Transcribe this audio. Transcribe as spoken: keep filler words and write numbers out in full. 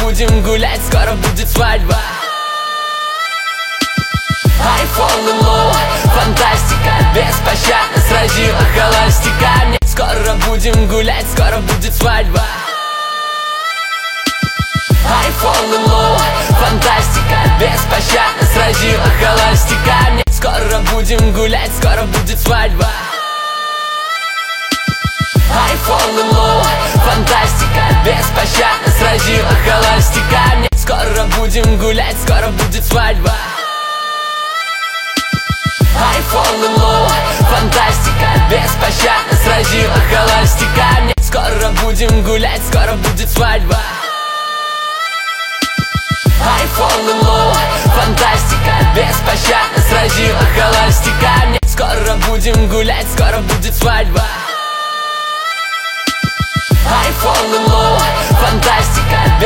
будем гулять, скоро будет свадьба. Айфон и лоу, фантастика, беспощадно сразила холостяка. Нет, скоро будем гулять, скоро будет свадьба. Айфон и лоу, фантастика, беспощадно сразила холостяка. Нет, скоро будем гулять, скоро будет свадьба. Айфон и лоу, фантастика, беспощадно сразила холостяка. Нет, скоро будем гулять, скоро будет свадьба. Айфон и лоу, фантастика, беспощадно сразила холостяка. Нет, скоро будем гулять, скоро будет свадьба. Айфон и лоу, фантастика, беспощадно сразила холостяка. Нет, скоро будем гулять, скоро будет свадьба. Айфон и лоу, фантастика,